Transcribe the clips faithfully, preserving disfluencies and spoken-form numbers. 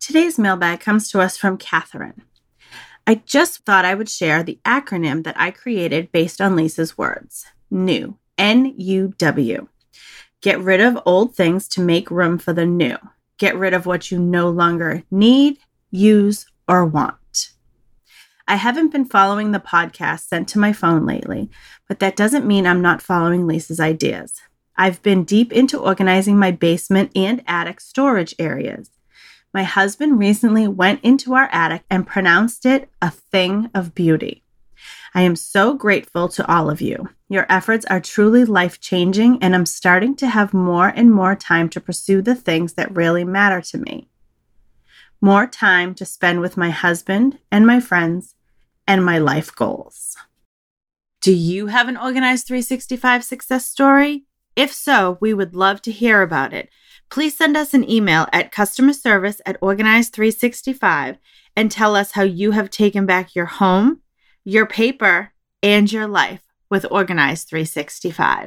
Today's mailbag comes to us from Catherine. I just thought I would share the acronym that I created based on Lisa's words. New. N U W. Get rid of old things to make room for the new. Get rid of what you no longer need, use, or want. I haven't been following the podcast sent to my phone lately, but that doesn't mean I'm not following Lisa's ideas. I've been deep into organizing my basement and attic storage areas. My husband recently went into our attic and pronounced it a thing of beauty. I am so grateful to all of you. Your efforts are truly life-changing, and I'm starting to have more and more time to pursue the things that really matter to me. More time to spend with my husband and my friends and my life goals. Do you have an Organized three sixty-five success story? If so, we would love to hear about it. Please send us an email at customer service at organized three sixty-five and tell us how you have taken back your home, your paper, and your life with Organized three sixty-five.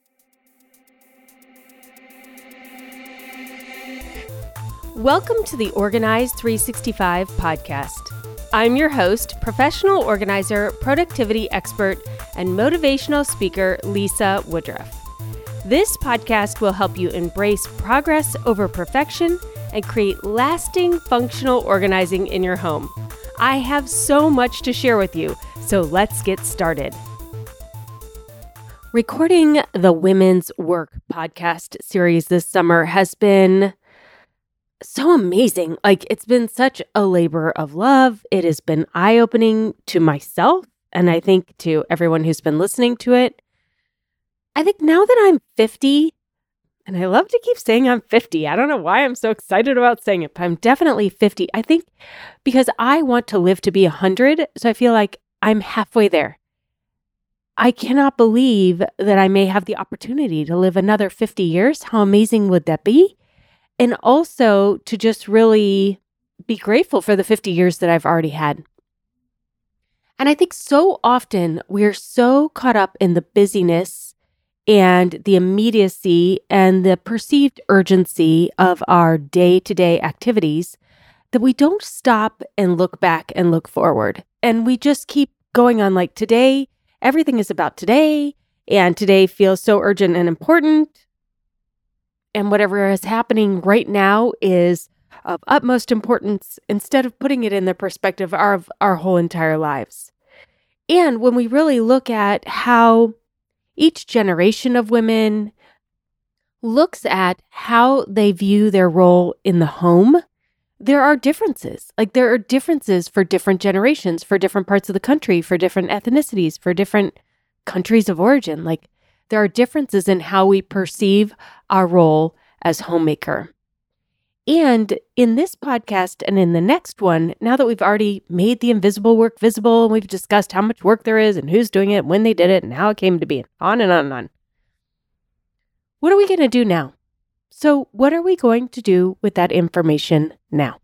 Welcome to the Organized three sixty-five podcast. I'm your host, professional organizer, productivity expert, and motivational speaker, Lisa Woodruff. This podcast will help you embrace progress over perfection and create lasting functional organizing in your home. I have so much to share with you, so let's get started. Recording the Women's Work podcast series this summer has been so amazing. Like, it's been such a labor of love. It has been eye-opening to myself, and I think to everyone who's been listening to it. I think now that I'm fifty, and I love to keep saying I'm fifty. I don't know why I'm so excited about saying it, but I'm definitely fifty. I think because I want to live to be one hundred, so I feel like I'm halfway there. I cannot believe that I may have the opportunity to live another fifty years. How amazing would that be? And also to just really be grateful for the fifty years that I've already had. And I think so often we're so caught up in the busyness and the immediacy and the perceived urgency of our day-to-day activities that we don't stop and look back and look forward. And we just keep going on like today, everything is about today, and today feels so urgent and important. And whatever is happening right now is of utmost importance instead of putting it in the perspective of our whole entire lives. And when we really look at how each generation of women looks at how they view their role in the home, there are differences. Like there are differences for different generations, for different parts of the country, for different ethnicities, for different countries of origin. Like there are differences in how we perceive our role as homemaker. And in this podcast and in the next one, now that we've already made the invisible work visible, and we've discussed how much work there is and who's doing it, when they did it, and how it came to be, on and on and on. What are we going to do now? So what are we going to do with that information now?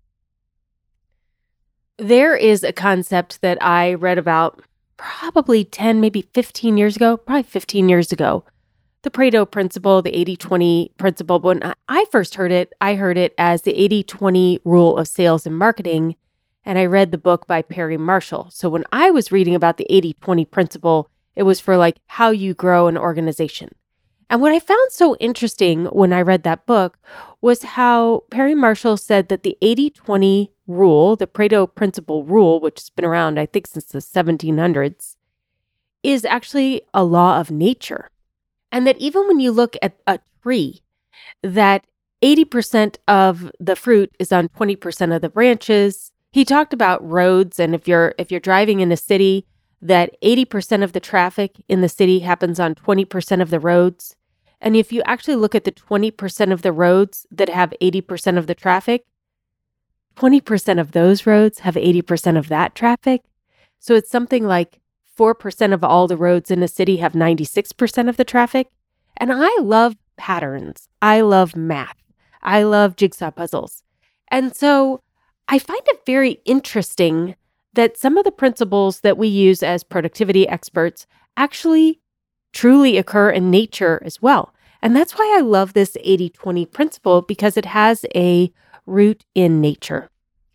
There is a concept that I read about probably ten, maybe fifteen years ago, probably fifteen years ago. The Pareto principle, the eighty twenty principle. When I first heard it, I heard it as the eighty twenty rule of sales and marketing, and I read the book by Perry Marshall. So when I was reading about the eighty twenty principle, it was for like how you grow an organization. And what I found so interesting when I read that book was how Perry Marshall said that the eighty twenty rule, the Pareto principle rule, which has been around, I think, since the seventeen hundreds, is actually a law of nature. And that even when you look at a tree, that eighty percent of the fruit is on twenty percent of the branches. He talked about roads, and if you're if you're driving in a city, that eighty percent of the traffic in the city happens on twenty percent of the roads. And if you actually look at the twenty percent of the roads that have eighty percent of the traffic, twenty percent of those roads have eighty percent of that traffic. So it's something like four percent of all the roads in a city have ninety-six percent of the traffic. And I love patterns. I love math. I love jigsaw puzzles. And so I find it very interesting that some of the principles that we use as productivity experts actually truly occur in nature as well. And that's why I love this eighty twenty principle, because it has a root in nature.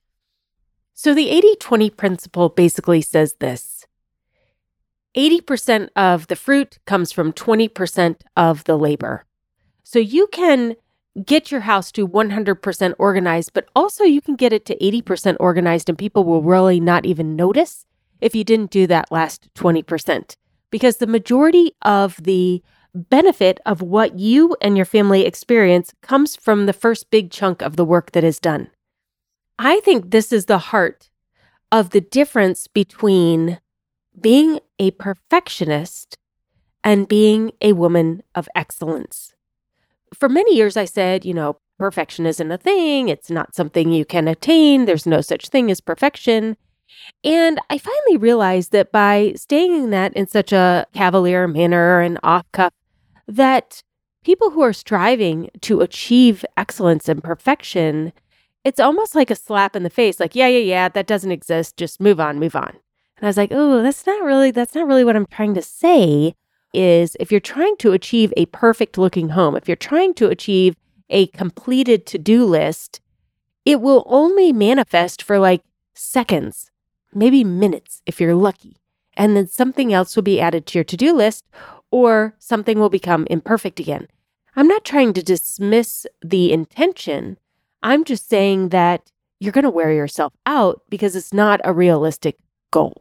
So the eighty twenty principle basically says this: eighty percent of the fruit comes from twenty percent of the labor. So you can get your house to one hundred percent organized, but also you can get it to eighty percent organized, and people will really not even notice if you didn't do that last twenty percent. Because the majority of the benefit of what you and your family experience comes from the first big chunk of the work that is done. I think this is the heart of the difference between being a perfectionist and being a woman of excellence. For many years, I said, you know, perfection isn't a thing. It's not something you can attain. There's no such thing as perfection. And I finally realized that by saying that in such a cavalier manner and off-cuff, that people who are striving to achieve excellence and perfection, it's almost like a slap in the face. Like, yeah, yeah, yeah, that doesn't exist. Just move on, move on. And I was like, oh, that's not really, that's not really what I'm trying to say. Is if you're trying to achieve a perfect looking home, if you're trying to achieve a completed to-do list, it will only manifest for like seconds, maybe minutes if you're lucky. And then something else will be added to your to-do list, or something will become imperfect again. I'm not trying to dismiss the intention. I'm just saying that you're going to wear yourself out because it's not a realistic goal.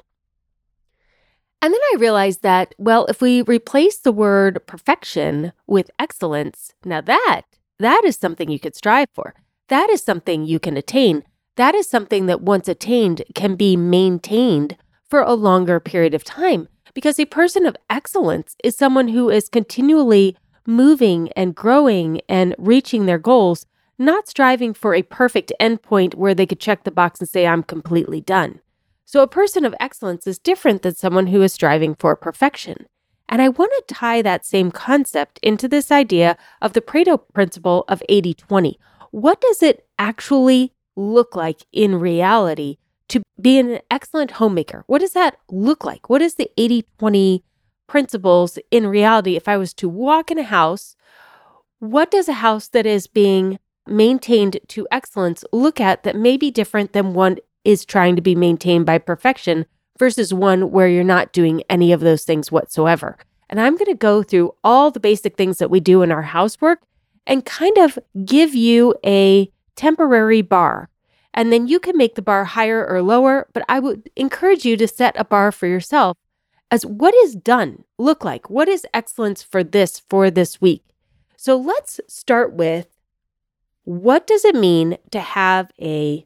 And then I realized that, well, if we replace the word perfection with excellence, now that, that is something you could strive for. That is something you can attain. That is something that once attained can be maintained for a longer period of time. Because a person of excellence is someone who is continually moving and growing and reaching their goals, not striving for a perfect endpoint where they could check the box and say, I'm completely done. So a person of excellence is different than someone who is striving for perfection. And I want to tie that same concept into this idea of the Pareto principle of eighty twenty. What does it actually look like in reality to be an excellent homemaker? What does that look like? What is the eighty twenty principles in reality? If I was to walk in a house, what does a house that is being maintained to excellence look at that may be different than one is trying to be maintained by perfection versus one where you're not doing any of those things whatsoever? And I'm going to go through all the basic things that we do in our housework and kind of give you a temporary bar. And then you can make the bar higher or lower, but I would encourage you to set a bar for yourself as what is done look like? What is excellence for this, for this week? So let's start with, what does it mean to have a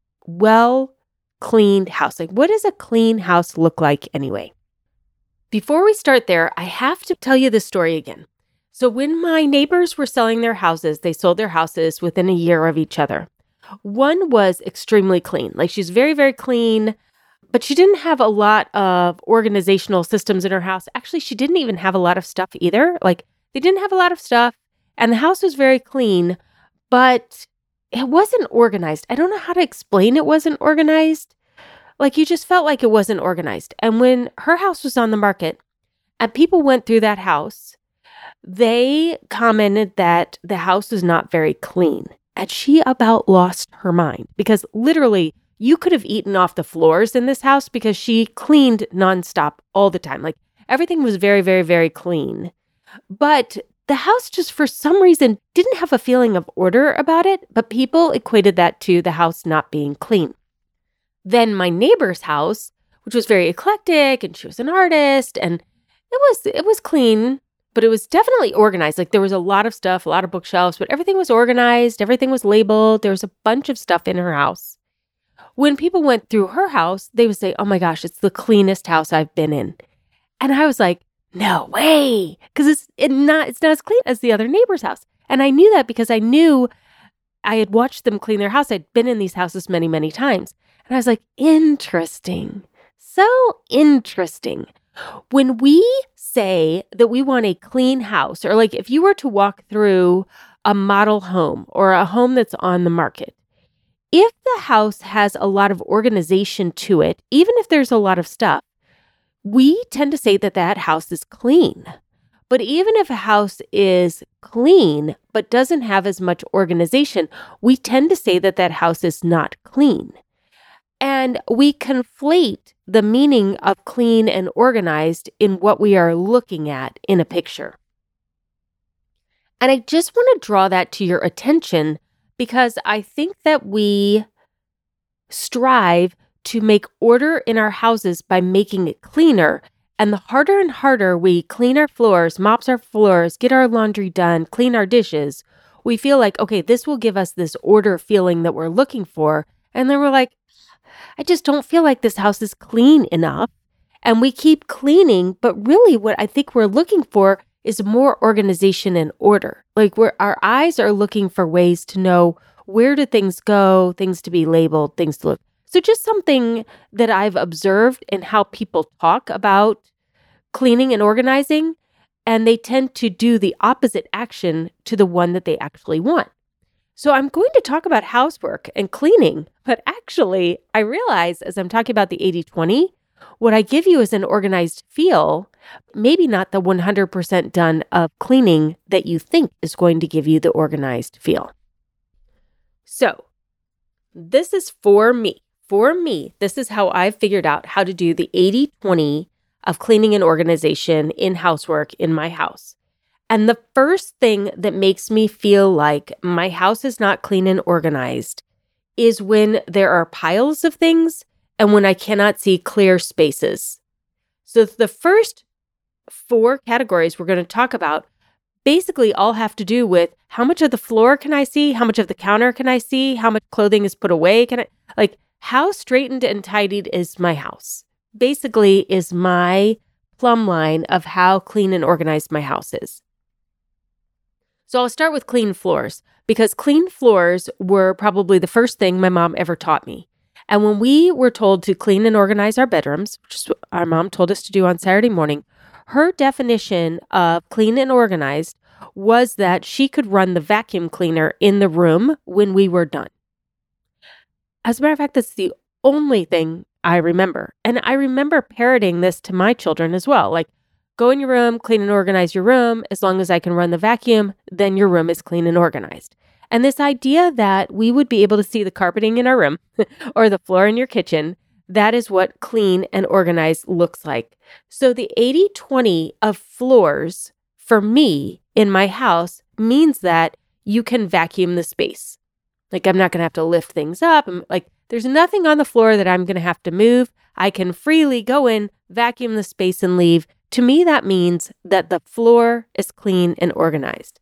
well-cleaned house? Like, what does a clean house look like anyway? Before we start there, I have to tell you this story again. So when my neighbors were selling their houses, they sold their houses within a year of each other. One was extremely clean. Like, she's very, very clean, but she didn't have a lot of organizational systems in her house. Actually, she didn't even have a lot of stuff either. Like, they didn't have a lot of stuff, and the house was very clean, but it wasn't organized. I don't know how to explain it wasn't organized. Like, you just felt like it wasn't organized. And when her house was on the market and people went through that house, they commented that the house was not very clean. And she about lost her mind because literally you could have eaten off the floors in this house because she cleaned nonstop all the time. Like, everything was very, very, very clean. But the house just for some reason didn't have a feeling of order about it, but people equated that to the house not being clean. Then my neighbor's house, which was very eclectic, and she was an artist, and it was it was clean, but it was definitely organized. Like, there was a lot of stuff, a lot of bookshelves, but everything was organized, everything was labeled. There was a bunch of stuff in her house. When people went through her house, they would say, oh my gosh, it's the cleanest house I've been in. And I was like, no way, because it's it not it's not as clean as the other neighbor's house. And I knew that because I knew I had watched them clean their house. I'd been in these houses many, many times. And I was like, interesting. So interesting. When we say that we want a clean house, or like if you were to walk through a model home or a home that's on the market, if the house has a lot of organization to it, even if there's a lot of stuff, we tend to say that that house is clean. But even if a house is clean but doesn't have as much organization, we tend to say that that house is not clean. And we conflate the meaning of clean and organized in what we are looking at in a picture. And I just want to draw that to your attention because I think that we strive to make order in our houses by making it cleaner. And the harder and harder we clean our floors, mops our floors, get our laundry done, clean our dishes, we feel like, okay, this will give us this order feeling that we're looking for. And then we're like, I just don't feel like this house is clean enough. And we keep cleaning, but really what I think we're looking for is more organization and order. Like we're, our eyes are looking for ways to know where do things go, things to be labeled, things to look. So just something that I've observed in how people talk about cleaning and organizing, and they tend to do the opposite action to the one that they actually want. So I'm going to talk about housework and cleaning, but actually I realize as I'm talking about the eighty twenty, what I give you is an organized feel, maybe not the one hundred percent done of cleaning that you think is going to give you the organized feel. So this is for me. For me, this is how I've figured out how to do the eighty twenty of cleaning and organization in housework in my house. And the first thing that makes me feel like my house is not clean and organized is when there are piles of things and when I cannot see clear spaces. So the first four categories we're going to talk about basically all have to do with how much of the floor can I see, how much of the counter can I see, how much clothing is put away, can I, like, how straightened and tidied is my house? Basically is my plumb line of how clean and organized my house is. So I'll start with clean floors because clean floors were probably the first thing my mom ever taught me. And when we were told to clean and organize our bedrooms, which is what our mom told us to do on Saturday morning, her definition of clean and organized was that she could run the vacuum cleaner in the room when we were done. As a matter of fact, that's the only thing I remember. And I remember parroting this to my children as well. Like, go in your room, clean and organize your room. As long as I can run the vacuum, then your room is clean and organized. And this idea that we would be able to see the carpeting in our room or the floor in your kitchen, that is what clean and organized looks like. So the eighty twenty of floors for me in my house means that you can vacuum the space. Like, I'm not going to have to lift things up. I'm, like, there's nothing on the floor that I'm going to have to move. I can freely go in, vacuum the space, and leave. To me, that means that the floor is clean and organized.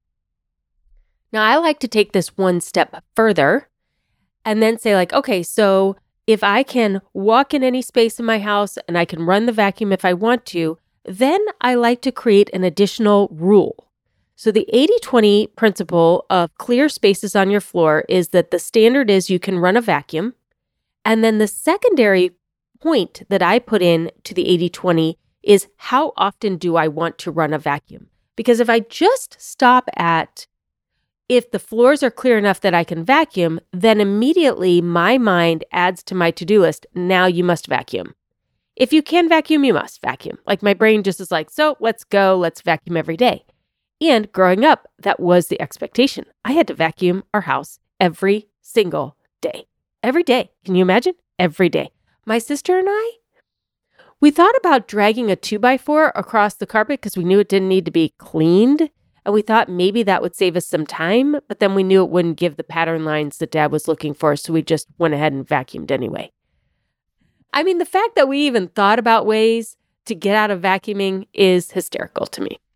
Now, I like to take this one step further and then say, like, okay, so if I can walk in any space in my house and I can run the vacuum if I want to, then I like to create an additional rule. So the eighty twenty principle of clear spaces on your floor is that the standard is you can run a vacuum. And then the secondary point that I put in to the eighty twenty is how often do I want to run a vacuum? Because if I just stop at if the floors are clear enough that I can vacuum, then immediately my mind adds to my to-do list, now you must vacuum. If you can vacuum, you must vacuum. Like, my brain just is like, so let's go, let's vacuum every day. And growing up, that was the expectation. I had to vacuum our house every single day. Every day. Can you imagine? Every day. My sister and I, we thought about dragging a two by four across the carpet because we knew it didn't need to be cleaned. And we thought maybe that would save us some time, but then we knew it wouldn't give the pattern lines that Dad was looking for, so we just went ahead and vacuumed anyway. I mean, the fact that we even thought about ways to get out of vacuuming is hysterical to me.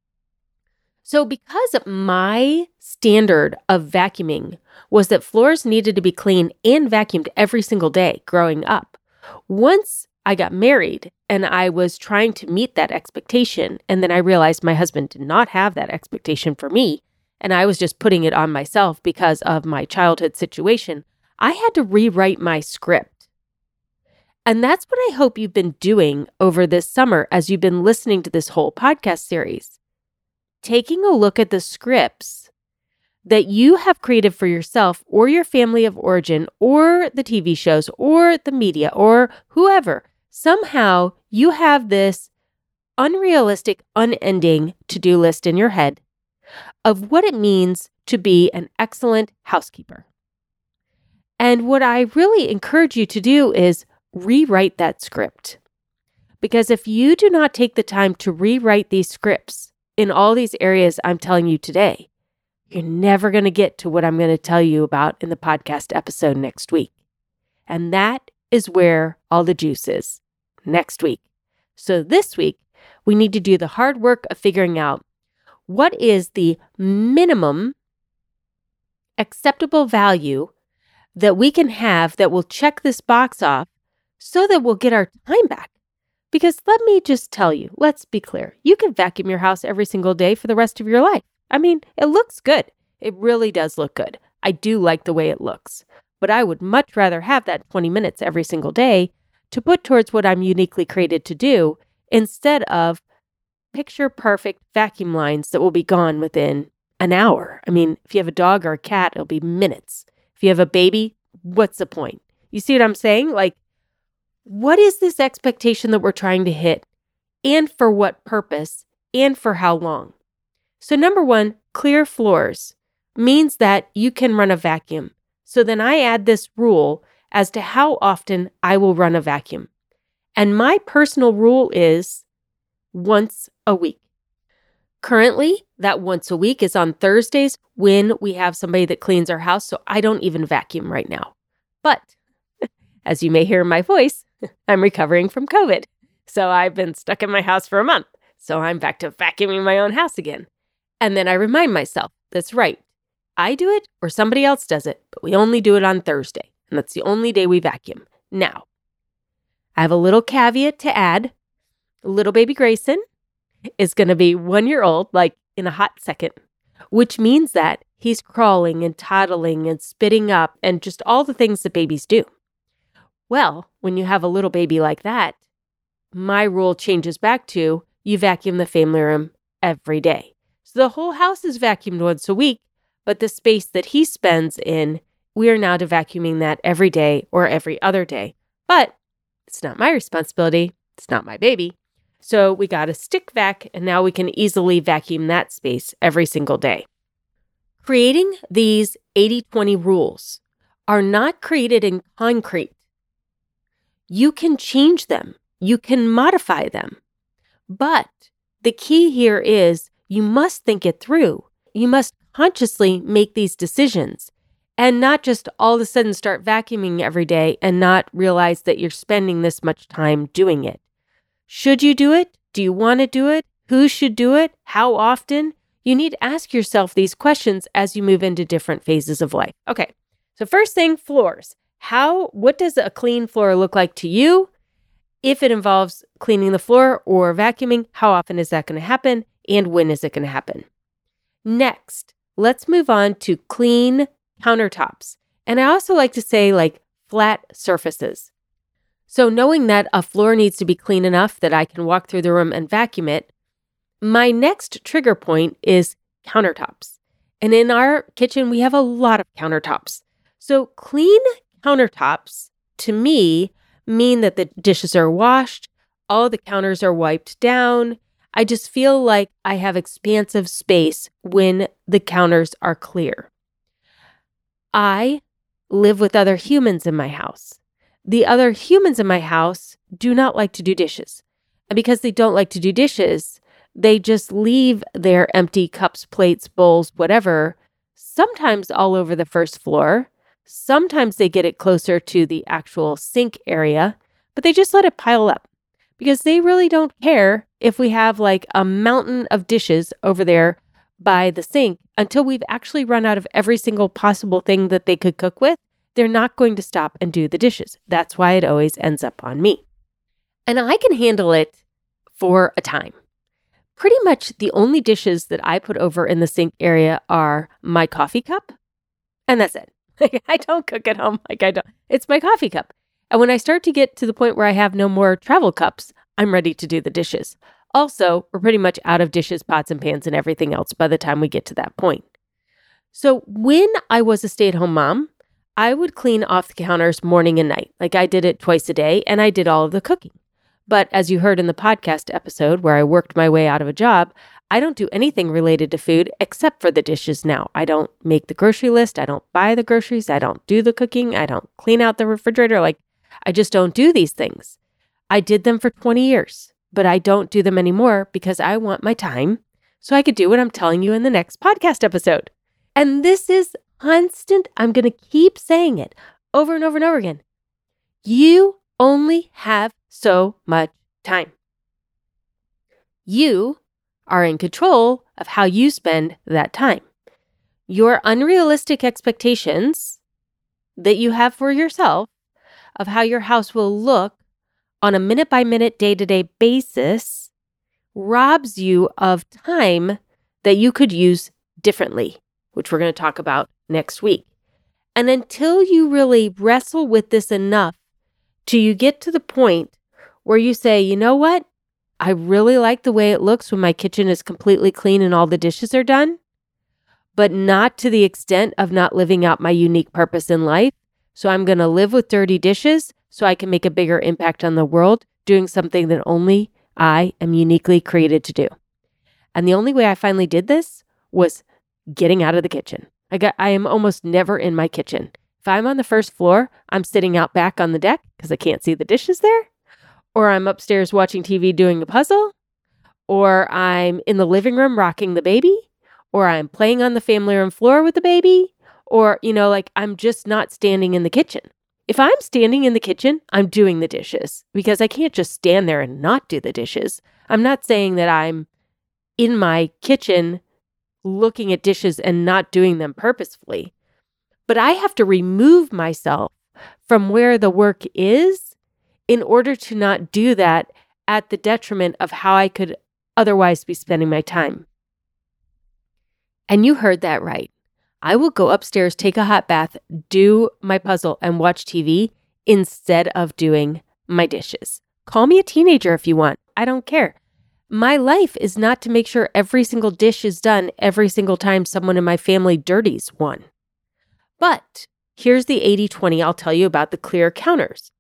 So because my standard of vacuuming was that floors needed to be clean and vacuumed every single day growing up, once I got married and I was trying to meet that expectation, and then I realized my husband did not have that expectation for me, and I was just putting it on myself because of my childhood situation, I had to rewrite my script. And that's what I hope you've been doing over this summer as you've been listening to this whole podcast series. Taking a look at the scripts that you have created for yourself or your family of origin or the T V shows or the media or whoever. Somehow you have this unrealistic, unending to-do list in your head of what it means to be an excellent housekeeper. And what I really encourage you to do is rewrite that script. Because if you do not take the time to rewrite these scripts in all these areas I'm telling you today, you're never going to get to what I'm going to tell you about in the podcast episode next week. And that is where all the juice is, next week. So this week, we need to do the hard work of figuring out what is the minimum acceptable value that we can have that will check this box off so that we'll get our time back. Because let me just tell you, let's be clear, you can vacuum your house every single day for the rest of your life. I mean, it looks good. It really does look good. I do like the way it looks. But I would much rather have that twenty minutes every single day to put towards what I'm uniquely created to do instead of picture perfect vacuum lines that will be gone within an hour. I mean, if you have a dog or a cat, it'll be minutes. If you have a baby, what's the point? You see what I'm saying? Like, what is this expectation that we're trying to hit, and for what purpose, and for how long? So number one, clear floors means that you can run a vacuum. So then I add this rule as to how often I will run a vacuum. And my personal rule is once a week. Currently, that once a week is on Thursdays when we have somebody that cleans our house, so I don't even vacuum right now. But as you may hear in my voice, I'm recovering from COVID. So I've been stuck in my house for a month. So I'm back to vacuuming my own house again. And then I remind myself, that's right. I do it or somebody else does it, but we only do it on Thursday. And that's the only day we vacuum. Now, I have a little caveat to add. Little baby Grayson is going to be one year old, like in a hot second, which means that he's crawling and toddling and spitting up and just all the things that babies do. Well, when you have a little baby like that, my rule changes back to you vacuum the family room every day. So the whole house is vacuumed once a week, but the space that he spends in, we are now to vacuuming that every day or every other day. But it's not my responsibility. It's not my baby. So we got a stick vac, and now we can easily vacuum that space every single day. Creating these eighty twenty rules are not created in concrete. You can change them. You can modify them. But the key here is you must think it through. You must consciously make these decisions and not just all of a sudden start vacuuming every day and not realize that you're spending this much time doing it. Should you do it? Do you want to do it? Who should do it? How often? You need to ask yourself these questions as you move into different phases of life. Okay, so first thing, floors. How? What does a clean floor look like to you? If it involves cleaning the floor or vacuuming, how often is that going to happen? And when is it going to happen? Next, let's move on to clean countertops. And I also like to say like flat surfaces. So knowing that a floor needs to be clean enough that I can walk through the room and vacuum it, my next trigger point is countertops. And in our kitchen, we have a lot of countertops. So clean countertops, to me, mean that the dishes are washed, all the counters are wiped down. I just feel like I have expansive space when the counters are clear. I live with other humans in my house. The other humans in my house do not like to do dishes. And because they don't like to do dishes, they just leave their empty cups, plates, bowls, whatever, sometimes all over the first floor. Sometimes they get it closer to the actual sink area, but they just let it pile up because they really don't care if we have like a mountain of dishes over there by the sink until we've actually run out of every single possible thing that they could cook with. They're not going to stop and do the dishes. That's why it always ends up on me. And I can handle it for a time. Pretty much the only dishes that I put over in the sink area are my coffee cup, and that's it. I don't cook at home like I don't. It's my coffee cup. And when I start to get to the point where I have no more travel cups, I'm ready to do the dishes. Also, we're pretty much out of dishes, pots, and pans, and everything else by the time we get to that point. So when I was a stay-at-home mom, I would clean off the counters morning and night. Like I did it twice a day, and I did all of the cooking. But as you heard in the podcast episode where I worked my way out of a job, I don't do anything related to food except for the dishes now. I don't make the grocery list. I don't buy the groceries. I don't do the cooking. I don't clean out the refrigerator. Like, I just don't do these things. I did them for twenty years, but I don't do them anymore because I want my time so I could do what I'm telling you in the next podcast episode. And this is constant. I'm going to keep saying it over and over and over again. You only have so much time. You are in control of how you spend that time. Your unrealistic expectations that you have for yourself of how your house will look on a minute-by-minute, day-to-day basis robs you of time that you could use differently, which we're going to talk about next week. And until you really wrestle with this enough till you get to the point where you say, you know what? I really like the way it looks when my kitchen is completely clean and all the dishes are done, but not to the extent of not living out my unique purpose in life. So I'm going to live with dirty dishes so I can make a bigger impact on the world, doing something that only I am uniquely created to do. And the only way I finally did this was getting out of the kitchen. I got, I am almost never in my kitchen. If I'm on the first floor, I'm sitting out back on the deck because I can't see the dishes there. Or I'm upstairs watching T V doing a puzzle, or I'm in the living room rocking the baby, or I'm playing on the family room floor with the baby, or, you know, like I'm just not standing in the kitchen. If I'm standing in the kitchen, I'm doing the dishes because I can't just stand there and not do the dishes. I'm not saying that I'm in my kitchen looking at dishes and not doing them purposefully, but I have to remove myself from where the work is in order to not do that at the detriment of how I could otherwise be spending my time. And you heard that right. I will go upstairs, take a hot bath, do my puzzle, and watch T V instead of doing my dishes. Call me a teenager if you want. I don't care. My life is not to make sure every single dish is done every single time someone in my family dirties one. But here's the eighty twenty I'll tell you about the clear counters.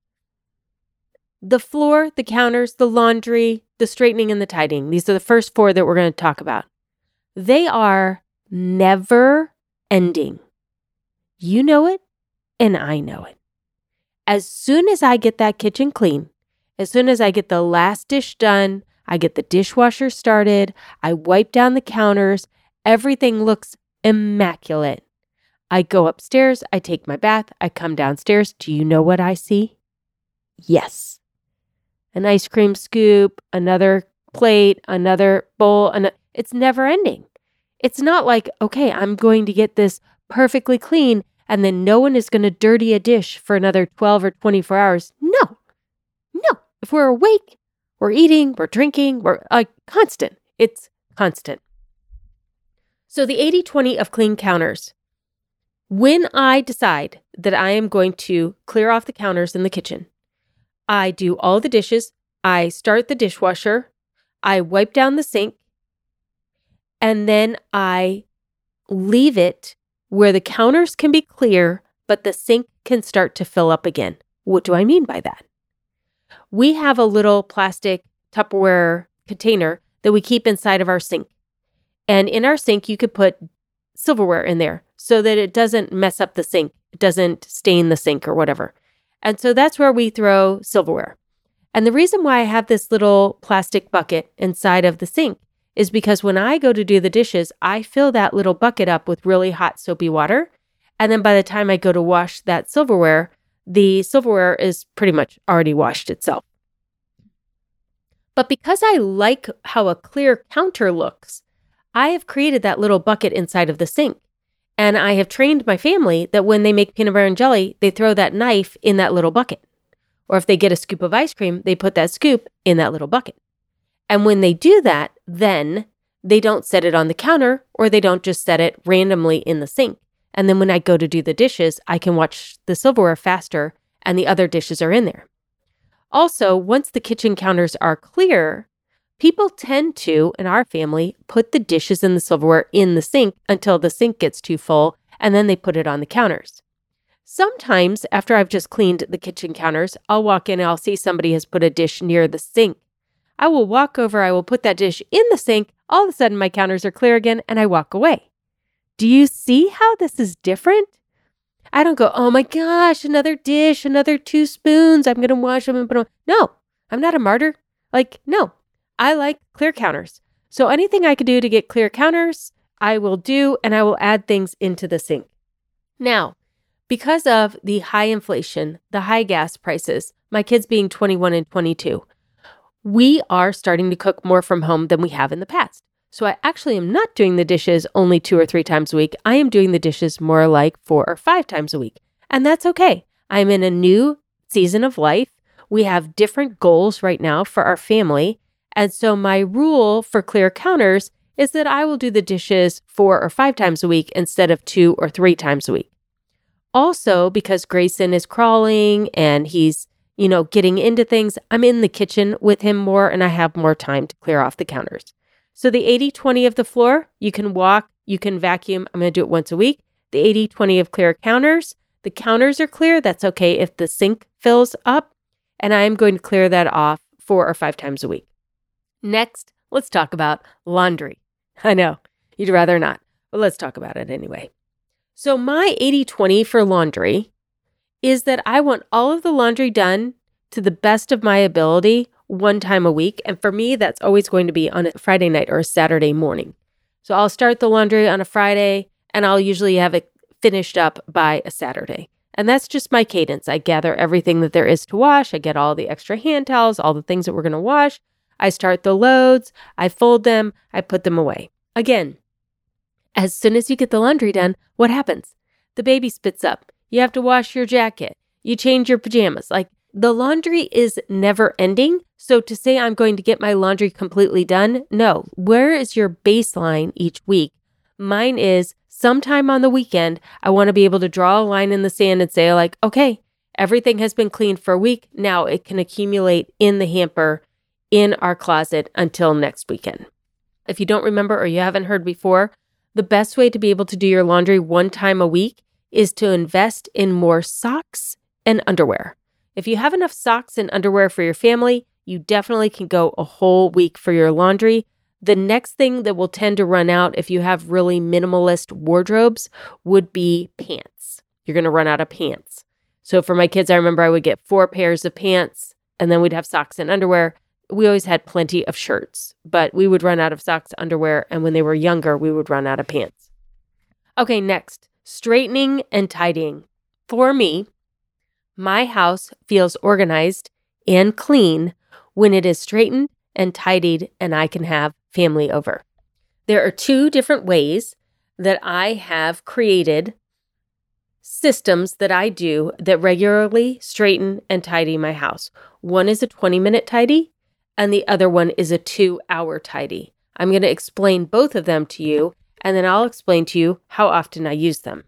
The floor, the counters, the laundry, the straightening, and the tidying. These are the first four that we're going to talk about. They are never ending. You know it, and I know it. As soon as I get that kitchen clean, as soon as I get the last dish done, I get the dishwasher started, I wipe down the counters, everything looks immaculate. I go upstairs, I take my bath, I come downstairs. Do you know what I see? Yes. An ice cream scoop, another plate, another bowl. An- it's never ending. It's not like, okay, I'm going to get this perfectly clean and then no one is going to dirty a dish for another twelve or twenty-four hours. No, no. If we're awake, we're eating, we're drinking, we're uh, constant. It's constant. So the eighty twenty of clean counters. When I decide that I am going to clear off the counters in the kitchen, I do all the dishes, I start the dishwasher, I wipe down the sink, and then I leave it where the counters can be clear, but the sink can start to fill up again. What do I mean by that? We have a little plastic Tupperware container that we keep inside of our sink. And in our sink, you could put silverware in there so that it doesn't mess up the sink. It doesn't stain the sink or whatever. And so that's where we throw silverware. And the reason why I have this little plastic bucket inside of the sink is because when I go to do the dishes, I fill that little bucket up with really hot soapy water. And then by the time I go to wash that silverware, the silverware is pretty much already washed itself. But because I like how a clear counter looks, I have created that little bucket inside of the sink. And I have trained my family that when they make peanut butter and jelly, they throw that knife in that little bucket. Or if they get a scoop of ice cream, they put that scoop in that little bucket. And when they do that, then they don't set it on the counter or they don't just set it randomly in the sink. And then when I go to do the dishes, I can watch the silverware faster and the other dishes are in there. Also, once the kitchen counters are clear, people tend to, in our family, put the dishes and the silverware in the sink until the sink gets too full, and then they put it on the counters. Sometimes after I've just cleaned the kitchen counters, I'll walk in and I'll see somebody has put a dish near the sink. I will walk over, I will put that dish in the sink. All of a sudden my counters are clear again and I walk away. Do you see how this is different? I don't go, oh my gosh, another dish, another two spoons. I'm going to wash them and put them. No, I'm not a martyr. Like, no, I like clear counters. So anything I can do to get clear counters, I will do, and I will add things into the sink. Now, because of the high inflation, the high gas prices, my kids being twenty-one and twenty-two, we are starting to cook more from home than we have in the past. So I actually am not doing the dishes only two or three times a week. I am doing the dishes more like four or five times a week. And that's okay. I'm in a new season of life. We have different goals right now for our family. And so my rule for clear counters is that I will do the dishes four or five times a week instead of two or three times a week. Also, because Grayson is crawling and he's, you know, getting into things, I'm in the kitchen with him more and I have more time to clear off the counters. So the eighty twenty of the floor, you can walk, you can vacuum. I'm going to do it once a week. The eighty twenty of clear counters, the counters are clear. That's okay if the sink fills up. And I'm going to clear that off four or five times a week. Next, let's talk about laundry. I know, you'd rather not, but let's talk about it anyway. So my eighty twenty for laundry is that I want all of the laundry done to the best of my ability one time a week. And for me, that's always going to be on a Friday night or a Saturday morning. So I'll start the laundry on a Friday and I'll usually have it finished up by a Saturday. And that's just my cadence. I gather everything that there is to wash. I get all the extra hand towels, all the things that we're going to wash. I start the loads. I fold them. I put them away. Again, as soon as you get the laundry done, what happens? The baby spits up. You have to wash your jacket. You change your pajamas. Like, the laundry is never ending. So to say I'm going to get my laundry completely done, no. Where is your baseline each week? Mine is sometime on the weekend, I want to be able to draw a line in the sand and say like, okay, everything has been cleaned for a week. Now it can accumulate in the hamper in our closet until next weekend. If you don't remember or you haven't heard before, the best way to be able to do your laundry one time a week is to invest in more socks and underwear. If you have enough socks and underwear for your family, you definitely can go a whole week for your laundry. The next thing that will tend to run out if you have really minimalist wardrobes would be pants. You're going to run out of pants. So for my kids, I remember I would get four pairs of pants and then we'd have socks and underwear. We always had plenty of shirts, but we would run out of socks, underwear, and when they were younger, we would run out of pants. Okay, next, straightening and tidying. For me, my house feels organized and clean when it is straightened and tidied and I can have family over. There are two different ways that I have created systems that I do that regularly straighten and tidy my house. One is a twenty-minute tidy and the other one is a two-hour tidy. I'm going to explain both of them to you and then I'll explain to you how often I use them.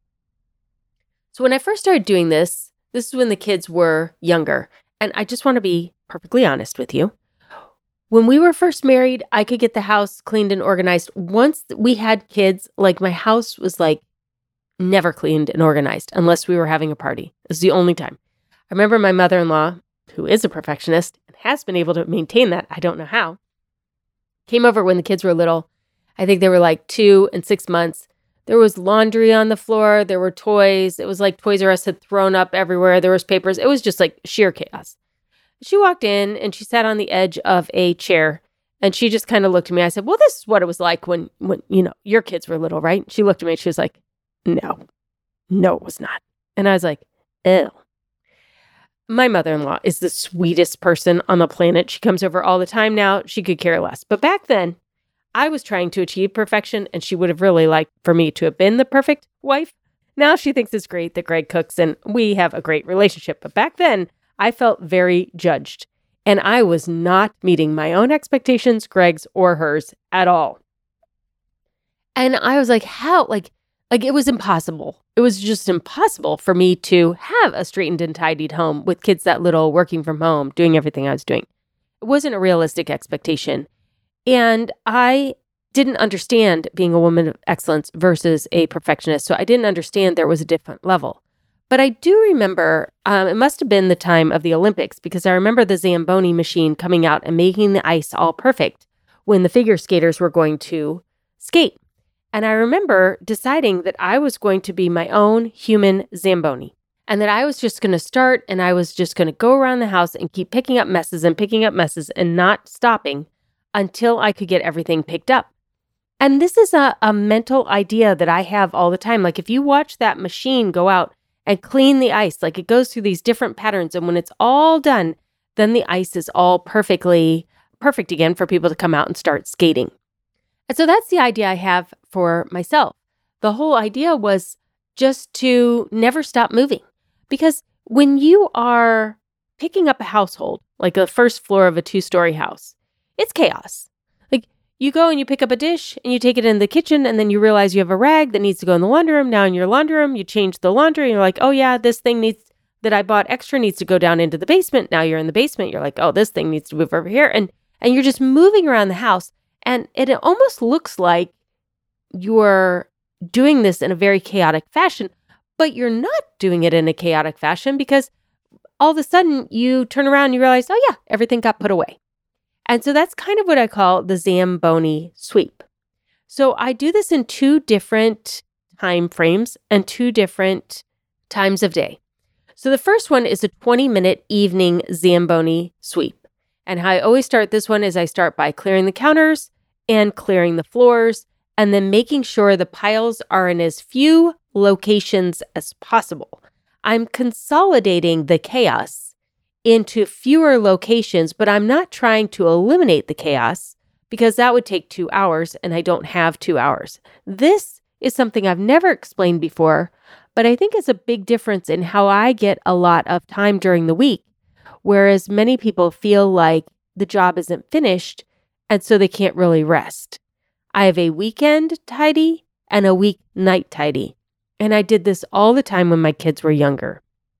So when I first started doing this, this is when the kids were younger. And I just want to be perfectly honest with you. When we were first married, I could get the house cleaned and organized. Once we had kids, like my house was like never cleaned and organized unless we were having a party. It was the only time. I remember my mother-in-law, who is a perfectionist and has been able to maintain that, I don't know how, came over when the kids were little. I think they were like two and six months. There was laundry on the floor. There were toys. It was like Toys R Us had thrown up everywhere. There was papers. It was just like sheer chaos. She walked in and she sat on the edge of a chair and she just kind of looked at me. I said, well, this is what it was like when, when, you know, your kids were little, right? She looked at me and she was like, no, no, it was not. And I was like, ew. My mother-in-law is the sweetest person on the planet. She comes over all the time now. She could care less. But back then, I was trying to achieve perfection, and she would have really liked for me to have been the perfect wife. Now she thinks it's great that Greg cooks, and we have a great relationship. But back then, I felt very judged, and I was not meeting my own expectations, Greg's or hers, at all. And I was like, how? Like, like it was impossible. It was just impossible for me to have a straightened and tidied home with kids that little, working from home, doing everything I was doing. It wasn't a realistic expectation. And I didn't understand being a woman of excellence versus a perfectionist. So I didn't understand there was a different level. But I do remember, um, it must have been the time of the Olympics, because I remember the Zamboni machine coming out and making the ice all perfect when the figure skaters were going to skate. And I remember deciding that I was going to be my own human Zamboni, and that I was just going to start and I was just going to go around the house and keep picking up messes and picking up messes and not stopping until I could get everything picked up. And this is a, a mental idea that I have all the time. Like if you watch that machine go out and clean the ice, like it goes through these different patterns. And when it's all done, then the ice is all perfectly perfect again for people to come out and start skating. And so that's the idea I have for myself. The whole idea was just to never stop moving. Because when you are picking up a household, like the first floor of a two-story house, it's chaos. Like you go and you pick up a dish and you take it in the kitchen, and then you realize you have a rag that needs to go in the laundry room. Now in your laundry room, you change the laundry and you're like, oh yeah, this thing needs that I bought extra needs to go down into the basement. Now you're in the basement. You're like, oh, this thing needs to move over here. And, and you're just moving around the house. And it almost looks like you're doing this in a very chaotic fashion, but you're not doing it in a chaotic fashion, because all of a sudden you turn around and you realize, oh yeah, everything got put away. And so that's kind of what I call the Zamboni sweep. So I do this in two different time frames and two different times of day. So the first one is a twenty minute evening Zamboni sweep. And how I always start this one is I start by clearing the counters and clearing the floors, and then making sure the piles are in as few locations as possible. I'm consolidating the chaos into fewer locations, but I'm not trying to eliminate the chaos, because that would take two hours and I don't have two hours. This is something I've never explained before, but I think it's a big difference in how I get a lot of time during the week, whereas many people feel like the job isn't finished and so they can't really rest. I have a weekend tidy and a weeknight tidy, and I did this all the time when my kids were younger.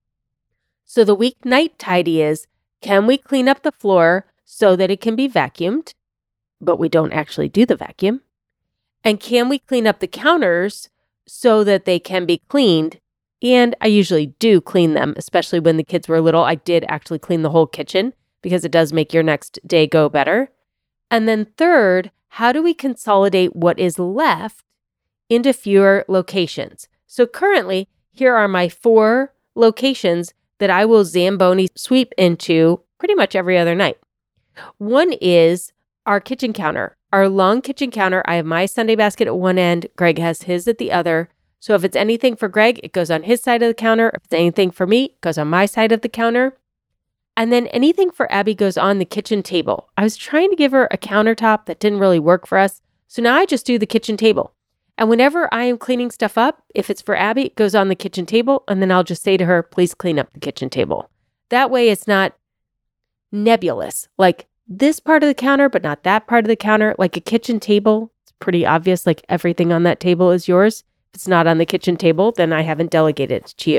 So the weeknight tidy is, can we clean up the floor so that it can be vacuumed, but we don't actually do the vacuum? And can we clean up the counters so that they can be cleaned? And I usually do clean them, especially when the kids were little. I did actually clean the whole kitchen, because it does make your next day go better. And then third, how do we consolidate what is left into fewer locations? So currently, here are my four locations that I will Zamboni sweep into pretty much every other night. One is our kitchen counter, our long kitchen counter. I have my Sunday basket at one end. Greg has his at the other. So if it's anything for Greg, it goes on his side of the counter. If it's anything for me, it goes on my side of the counter. And then anything for Abby goes on the kitchen table. I was trying to give her a countertop that didn't really work for us. So now I just do the kitchen table. And whenever I am cleaning stuff up, if it's for Abby, it goes on the kitchen table. And then I'll just say to her, please clean up the kitchen table. That way it's not nebulous, like this part of the counter, but not that part of the counter. Like a kitchen table, it's pretty obvious, like everything on that table is yours. If it's not on the kitchen table, then I haven't delegated it to you.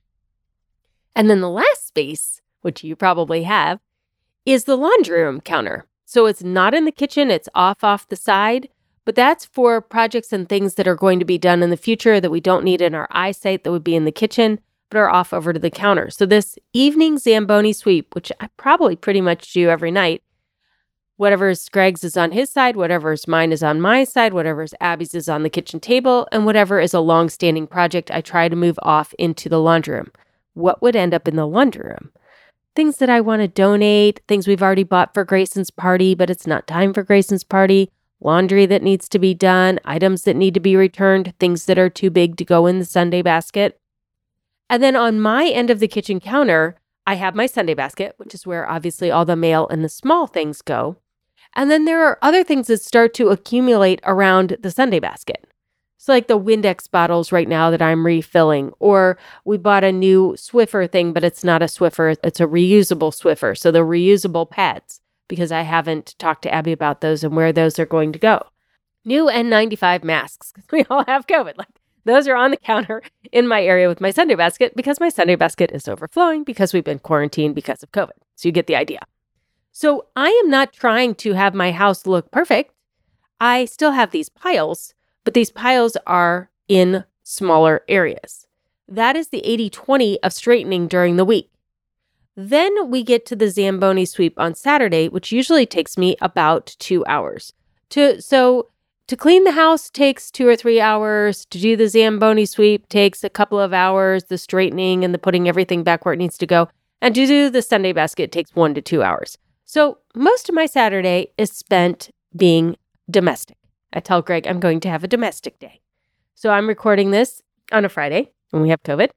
And then the last space, which you probably have, is the laundry room counter. So it's not in the kitchen, it's off off the side. But that's for projects and things that are going to be done in the future that we don't need in our eyesight that would be in the kitchen, but are off over to the counter. So this evening Zamboni sweep, which I probably pretty much do every night, whatever's Greg's is on his side, whatever's mine is on my side, whatever's Abby's is on the kitchen table, and whatever is a long-standing project, I try to move off into the laundry room. What would end up in the laundry room? Things that I want to donate, things we've already bought for Grayson's party, but it's not time for Grayson's party. Laundry that needs to be done, items that need to be returned, things that are too big to go in the Sunday basket. And then on my end of the kitchen counter, I have my Sunday basket, which is where obviously all the mail and the small things go. And then there are other things that start to accumulate around the Sunday basket. So like the Windex bottles right now that I'm refilling, or we bought a new Swiffer thing, but it's not a Swiffer, it's a reusable Swiffer. So the reusable pads, because I haven't talked to Abby about those and where those are going to go. New N ninety-five masks, because we all have COVID. Like those are on the counter in my area with my Sunday basket, because my Sunday basket is overflowing because we've been quarantined because of COVID. So you get the idea. So I am not trying to have my house look perfect. I still have these piles, but these piles are in smaller areas. that is the eighty twenty of straightening during the week. Then we get to the Zamboni sweep on Saturday, which usually takes me about two hours. To so to clean the house takes two or three hours. To do the Zamboni sweep takes a couple of hours. The straightening and the putting everything back where it needs to go. And to do the Sunday basket takes one to two hours. So most of my Saturday is spent being domestic. I tell Greg I'm going to have a domestic day. So I'm recording this on a Friday when we have COVID.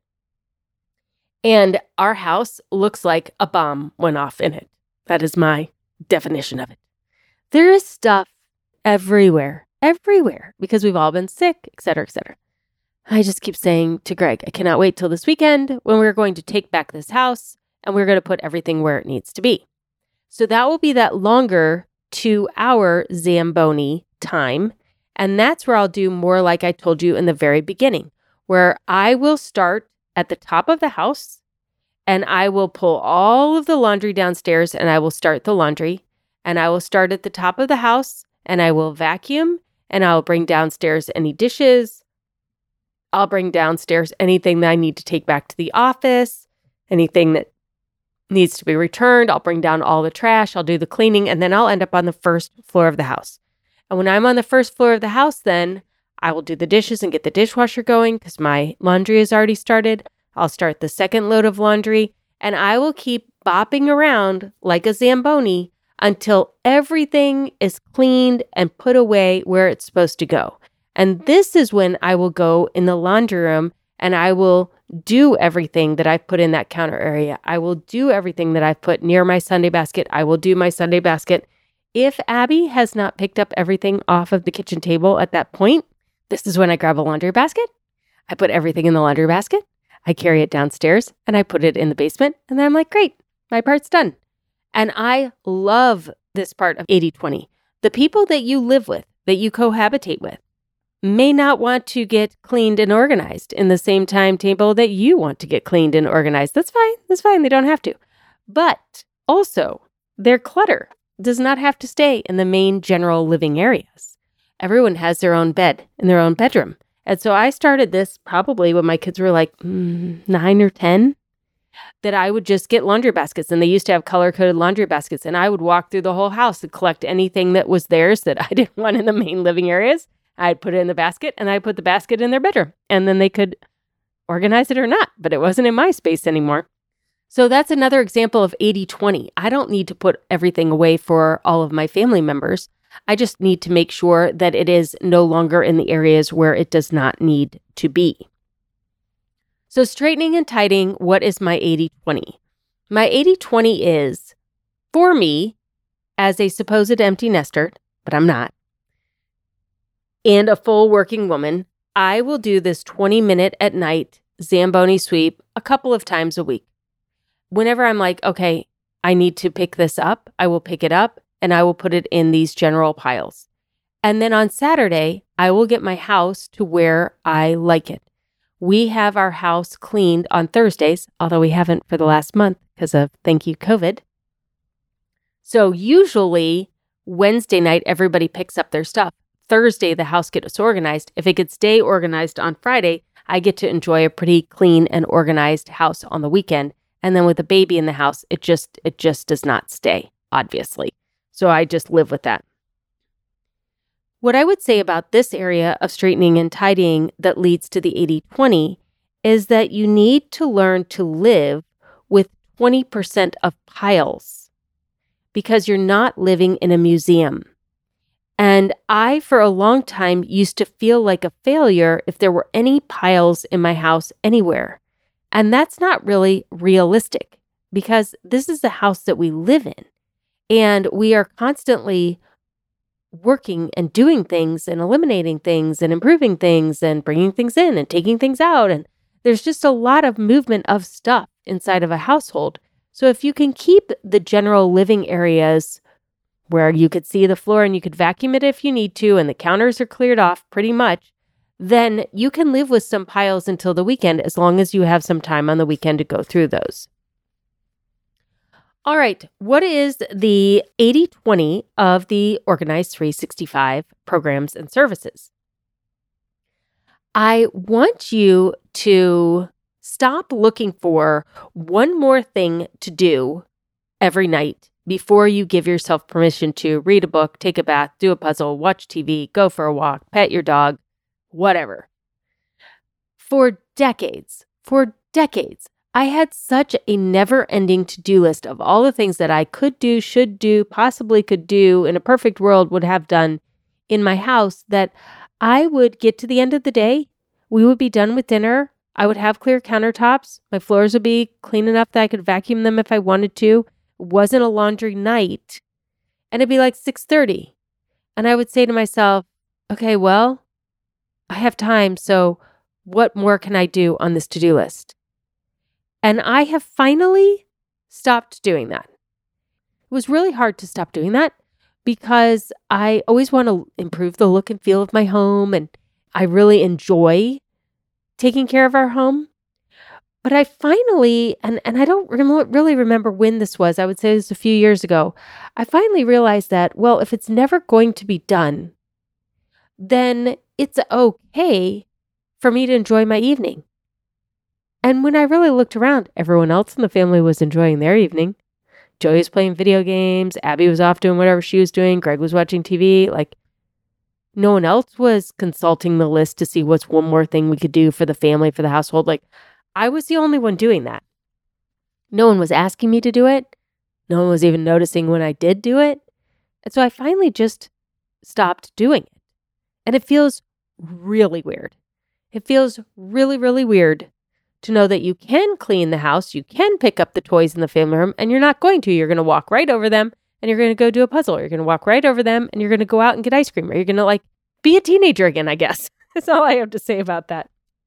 And our house looks like a bomb went off in it. That is my definition of it. There is stuff everywhere, everywhere, because we've all been sick, et cetera, et cetera. I just keep saying to Greg, I cannot wait till this weekend when we're going to take back this house and we're going to put everything where it needs to be. So that will be that longer two-hour Zamboni time. And that's where I'll do more like I told you in the very beginning, where I will start at the top of the house, and I will pull all of the laundry downstairs, and I will start the laundry, and I will start at the top of the house, and I will vacuum, and I'll bring downstairs any dishes. I'll bring downstairs anything that I need to take back to the office, anything that needs to be returned. I'll bring down all the trash. I'll do the cleaning, and then I'll end up on the first floor of the house. And when I'm on the first floor of the house, then I will do the dishes and get the dishwasher going because my laundry is already started. I'll start the second load of laundry, and I will keep bopping around like a Zamboni until everything is cleaned and put away where it's supposed to go. And this is when I will go in the laundry room and I will do everything that I've put in that counter area. I will do everything that I've put near my Sunday basket. I will do my Sunday basket. If Abby has not picked up everything off of the kitchen table at that point, this is when I grab a laundry basket. I put everything in the laundry basket. I carry it downstairs and I put it in the basement. And then I'm like, great, my part's done. And I love this part of eighty twenty. The people that you live with, that you cohabitate with, may not want to get cleaned and organized in the same timetable that you want to get cleaned and organized. That's fine. That's fine. They don't have to. But also, their clutter does not have to stay in the main general living areas. Everyone has their own bed in their own bedroom. And so I started this probably when my kids were like mm, nine or ten, that I would just get laundry baskets. And they used to have color-coded laundry baskets. And I would walk through the whole house and collect anything that was theirs that I didn't want in the main living areas. I'd put it in the basket and I'd put the basket in their bedroom. And then they could organize it or not. But it wasn't in my space anymore. So that's another example of eighty twenty. I don't need to put everything away for all of my family members. I just need to make sure that it is no longer in the areas where it does not need to be. So straightening and tidying, what is my eighty twenty? My eighty twenty is, for me, as a supposed empty nester, but I'm not, and a full working woman, I will do this twenty minute at night Zamboni sweep a couple of times a week. Whenever I'm like, okay, I need to pick this up, I will pick it up and I will put it in these general piles. And then on Saturday, I will get my house to where I like it. We have our house cleaned on Thursdays, although we haven't for the last month because of, thank you, COVID. So usually Wednesday night, everybody picks up their stuff. Thursday, the house gets organized. If it could stay organized on Friday, I get to enjoy a pretty clean and organized house on the weekend. And then with a baby in the house, it just it just does not stay, obviously. So I just live with that. What I would say about this area of straightening and tidying that leads to the eighty twenty is that you need to learn to live with twenty percent of piles because you're not living in a museum. And I, for a long time, used to feel like a failure if there were any piles in my house anywhere. And that's not really realistic because this is the house that we live in. And we are constantly working and doing things and eliminating things and improving things and bringing things in and taking things out. And there's just a lot of movement of stuff inside of a household. So if you can keep the general living areas where you could see the floor and you could vacuum it if you need to, and the counters are cleared off pretty much, then you can live with some piles until the weekend as long as you have some time on the weekend to go through those. All right, what is the eighty twenty of the Organized three sixty-five programs and services? I want you to Stop looking for one more thing to do every night before you give yourself permission to read a book, take a bath, do a puzzle, watch T V, go for a walk, pet your dog, whatever. For decades, for decades, I had such a never-ending to-do list of all the things that I could do, should do, possibly could do, in a perfect world would have done in my house that I would get to the end of the day, we would be done with dinner, I would have clear countertops, my floors would be clean enough that I could vacuum them if I wanted to, it wasn't a laundry night, and it'd be like six thirty. And I would say to myself, okay, well, I have time, so what more can I do on this to-do list? And I have finally stopped doing that. It was really hard to stop doing that because I always want to improve the look and feel of my home, and I really enjoy taking care of our home. But I finally, and, and I don't rem- really remember when this was, I would say it was a few years ago, I finally realized that, well, if it's never going to be done, then it's okay for me to enjoy my evening. And when I really looked around, everyone else in the family was enjoying their evening. Joey was playing video games, Abby was off doing whatever she was doing, Greg was watching T V, like no one else was consulting the list to see what's one more thing we could do for the family, for the household. Like, I was the only one doing that. No one was asking me to do it. No one was even noticing when I did do it. And so I finally just stopped doing it. And it feels really weird. It feels really, really weird to know that you can clean the house, you can pick up the toys in the family room, and you're not going to. You're going to walk right over them, and you're going to go do a puzzle. Or you're going to walk right over them, and you're going to go out and get ice cream. Or you're going to, like, be a teenager again, I guess. That's all I have to say about that.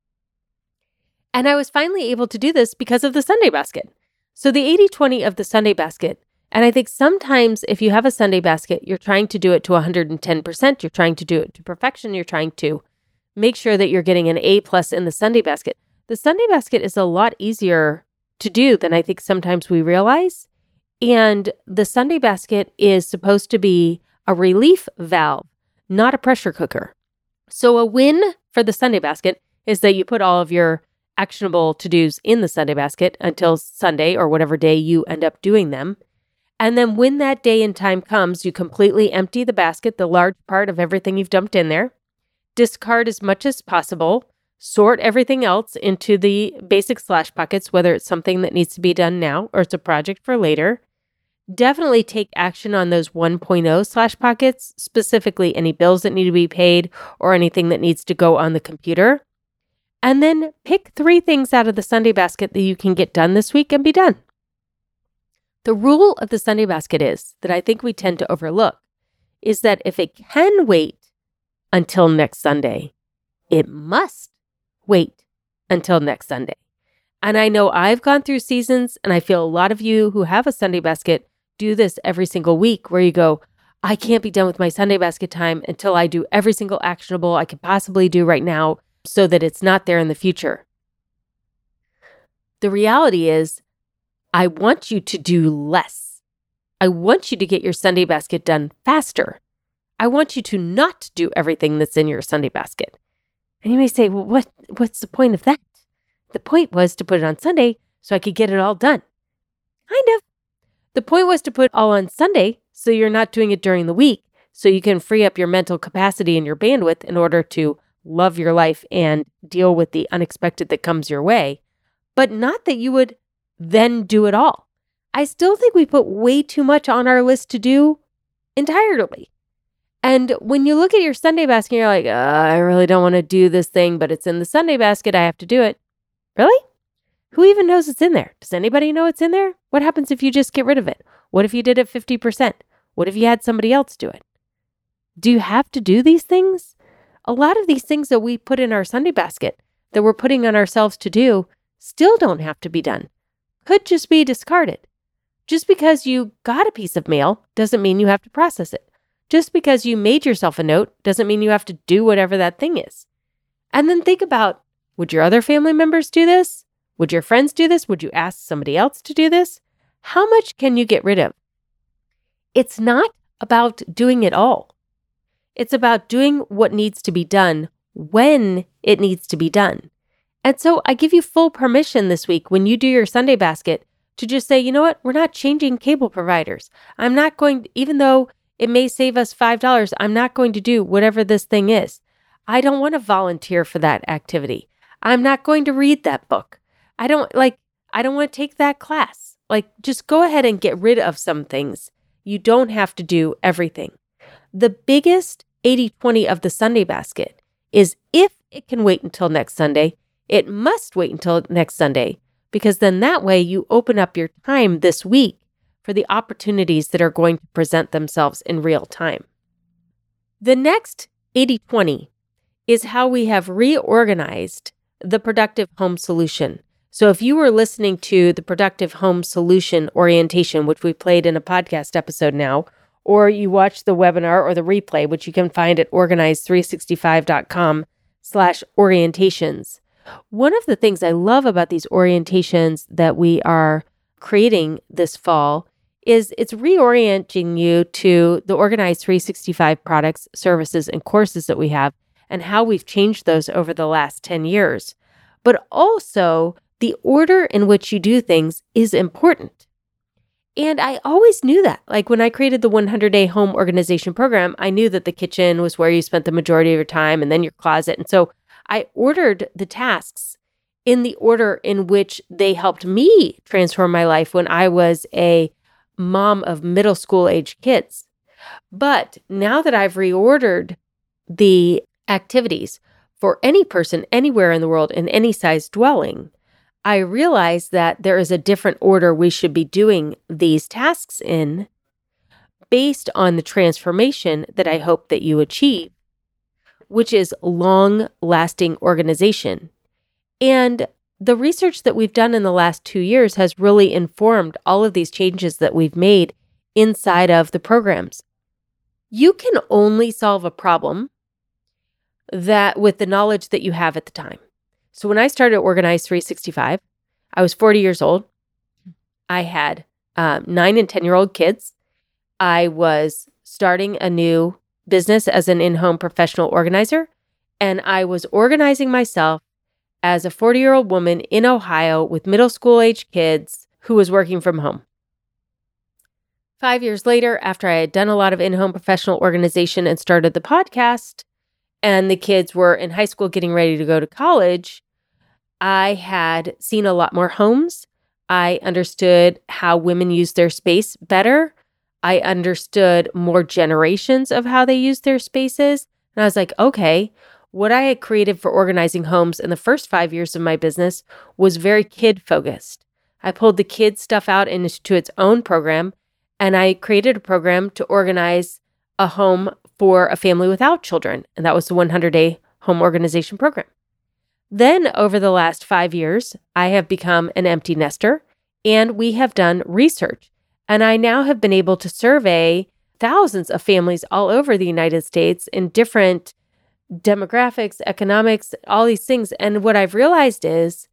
And I was finally able to do this because of the Sunday basket. So the eighty twenty of the Sunday basket, and I think sometimes if you have a Sunday basket, you're trying to do it to one hundred ten percent. You're trying to do it to perfection. You're trying to make sure that you're getting an A plus in the Sunday basket. The Sunday basket is a lot easier to do than I think sometimes we realize. And the Sunday basket is supposed to be a relief valve, not a pressure cooker. So a win for the Sunday basket is that you put all of your actionable to-dos in the Sunday basket until Sunday or whatever day you end up doing them. And then when that day and time comes, you completely empty the basket, the large part of everything you've dumped in there, discard as much as possible, sort everything else into the basic slash buckets, whether it's something that needs to be done now or it's a project for later. Definitely take action on those one point oh slash pockets, specifically any bills that need to be paid or anything that needs to go on the computer. And then pick three things out of the Sunday basket that you can get done this week and be done. The rule of the Sunday basket is, that I think we tend to overlook, is that if it can wait until next Sunday, it must wait until next Sunday. And I know I've gone through seasons, and I feel a lot of you who have a Sunday basket do this every single week where you go, I can't be done with my Sunday basket time until I do every single actionable I could possibly do right now so that it's not there in the future. The reality is, I want you to do less. I want you to get your Sunday basket done faster. I want you to not do everything that's in your Sunday basket. And you may say, well, what, what's the point of that? The point was to put it on Sunday so I could get it all done. Kind of. The point was to put it all on Sunday so you're not doing it during the week, so you can free up your mental capacity and your bandwidth in order to love your life and deal with the unexpected that comes your way, but not that you would then do it all. I still think we put way too much on our list to do entirely. And when you look at your Sunday basket, you're like, uh, I really don't want to do this thing, but it's in the Sunday basket. I have to do it. Really? Who even knows it's in there? Does anybody know it's in there? What happens if you just get rid of it? What if you did it fifty percent? What if you had somebody else do it? Do you have to do these things? A lot of these things that we put in our Sunday basket that we're putting on ourselves to do still don't have to be done. Could just be discarded. Just because you got a piece of mail doesn't mean you have to process it. Just because you made yourself a note doesn't mean you have to do whatever that thing is. And then think about, would your other family members do this? Would your friends do this? Would you ask somebody else to do this? How much can you get rid of? It's not about doing it all. It's about doing what needs to be done when it needs to be done. And so I give you full permission this week when you do your Sunday basket to just say, you know what, we're not changing cable providers. I'm not going, to, even though it may save us five dollars, I'm not going to do whatever this thing is. I don't want to volunteer for that activity. I'm not going to read that book. I don't like, I don't want to take that class. Like, just go ahead and get rid of some things. You don't have to do everything. The biggest eighty twenty of the Sunday basket is if it can wait until next Sunday, it must wait until next Sunday, because then that way you open up your time this week for the opportunities that are going to present themselves in real time. The next eighty twenty is how we have reorganized the Productive Home Solution. So if you were listening to the Productive Home Solution orientation, which we played in a podcast episode now, or you watched the webinar or the replay, which you can find at organize three sixty-five dot com slash orientations. One of the things I love about these orientations that we are creating this fall is it's reorienting you to the Organize three sixty-five products, services, and courses that we have and how we've changed those over the last ten years. But also, the order in which you do things is important. And I always knew that. Like when I created the one hundred day home organization program, I knew that the kitchen was where you spent the majority of your time and then your closet. And so I ordered the tasks in the order in which they helped me transform my life when I was a mom of middle school age kids. But now that I've reordered the activities for any person anywhere in the world in any size dwelling, I realize that there is a different order we should be doing these tasks in based on the transformation that I hope that you achieve, which is long-lasting organization. And the research that we've done in the last two years has really informed all of these changes that we've made inside of the programs. You can only solve a problem that with the knowledge that you have at the time. So when I started Organize three sixty-five, I was forty years old. I had um, nine and ten-year-old kids. I was starting a new business as an in-home professional organizer, and I was organizing myself as a forty-year-old woman in Ohio with middle school-age kids who was working from home. Five years later, after I had done a lot of in-home professional organization and started the podcast, and the kids were in high school getting ready to go to college, I had seen a lot more homes. I understood how women use their space better. I understood more generations of how they use their spaces. And I was like, okay, what I had created for organizing homes in the first five years of my business was very kid-focused. I pulled the kids' stuff out into its own program, and I created a program to organize a home for a family without children. And that was the one hundred day home organization program. Then over the last five years, I have become an empty nester, and we have done research. And I now have been able to survey thousands of families all over the United States in different demographics, economics, all these things. And what I've realized is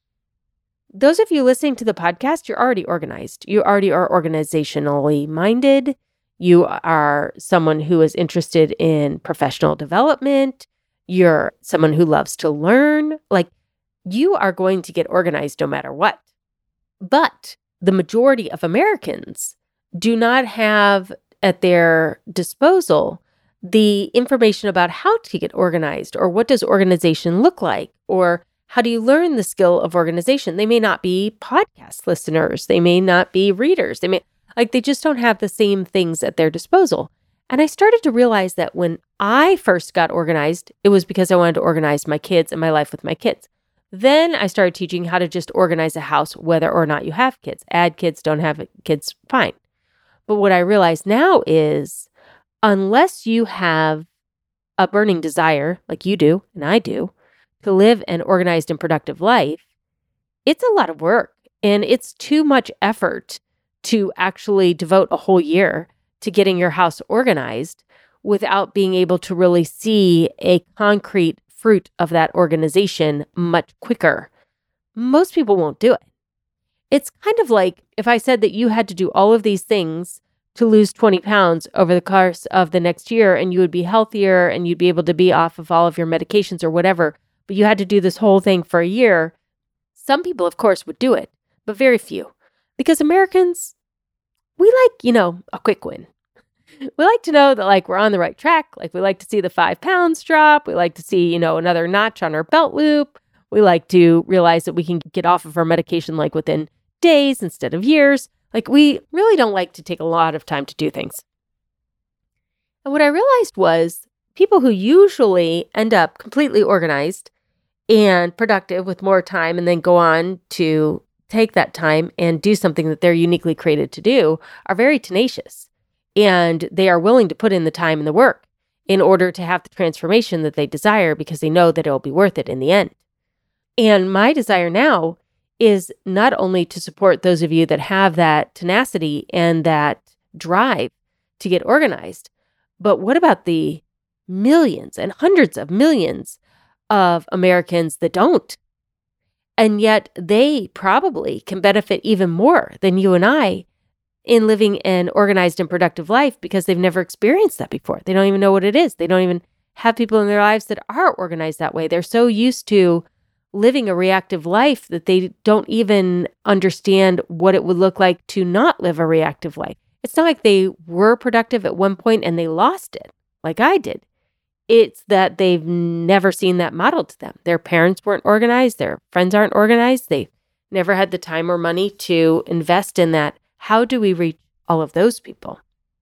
those of you listening to the podcast, you're already organized. You already are organizationally minded. You are someone who is interested in professional development. You're someone who loves to learn. Like, you are going to get organized no matter what. But the majority of Americans do not have at their disposal the information about how to get organized, or what does organization look like, or how do you learn the skill of organization. They may not be podcast listeners. They may not be readers. They may, like, they just don't have the same things at their disposal. And I started to realize that when I first got organized, it was because I wanted to organize my kids and my life with my kids. Then I started teaching how to just organize a house, whether or not you have kids. Add kids, don't have kids, fine. But what I realize now is, unless you have a burning desire, like you do and I do, to live an organized and productive life, it's a lot of work. And it's too much effort to actually devote a whole year to getting your house organized without being able to really see a concrete fruit of that organization much quicker. Most people won't do it. It's kind of like if I said that you had to do all of these things to lose twenty pounds over the course of the next year, and you would be healthier and you'd be able to be off of all of your medications or whatever, but you had to do this whole thing for a year, some people, of course, would do it, but very few. Because Americans, we like, you know, a quick win. We like to know that, like, we're on the right track. Like, we like to see the five pounds drop. We like to see, you know, another notch on our belt loop. We like to realize that we can get off of our medication, like, within days instead of years. Like, we really don't like to take a lot of time to do things. And what I realized was people who usually end up completely organized and productive with more time and then go on to take that time and do something that they're uniquely created to do are very tenacious. And they are willing to put in the time and the work in order to have the transformation that they desire because they know that it'll be worth it in the end. And my desire now is not only to support those of you that have that tenacity and that drive to get organized, but what about the millions and hundreds of millions of Americans that don't? And yet they probably can benefit even more than you and I in living an organized and productive life because they've never experienced that before. They don't even know what it is. They don't even have people in their lives that are organized that way. They're so used to living a reactive life that they don't even understand what it would look like to not live a reactive life. It's not like they were productive at one point and they lost it, like I did. It's that they've never seen that modeled to them. Their parents weren't organized. Their friends aren't organized. They never had the time or money to invest in that. How do we reach all of those people?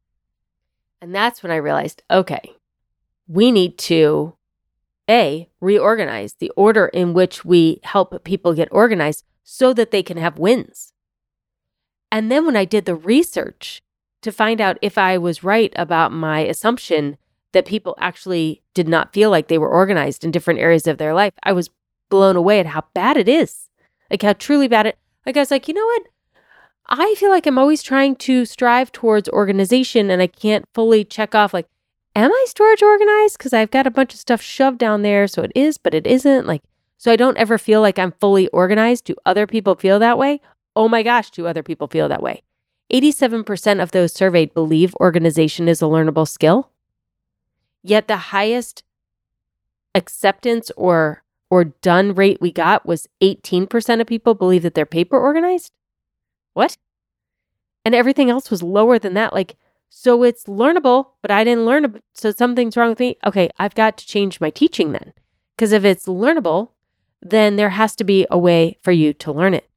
And that's when I realized, okay, we need to, A, reorganize the order in which we help people get organized so that they can have wins. And then when I did the research to find out if I was right about my assumption that people actually did not feel like they were organized in different areas of their life, I was blown away at how bad it is. Like how truly bad it, like I was like, you know what? I feel like I'm always trying to strive towards organization and I can't fully check off like, am I storage organized? Because I've got a bunch of stuff shoved down there. So it is, but it isn't. Like, so I don't ever feel like I'm fully organized. Do other people feel that way? Oh my gosh, do other people feel that way? eighty-seven percent of those surveyed believe organization is a learnable skill. Yet the highest acceptance or or done rate we got was eighteen percent of people believe that they're paper organized. What? And everything else was lower than that. Like, so it's learnable, but I didn't learn it. So something's wrong with me. Okay, I've got to change my teaching then. Because if it's learnable, then there has to be a way for you to learn it.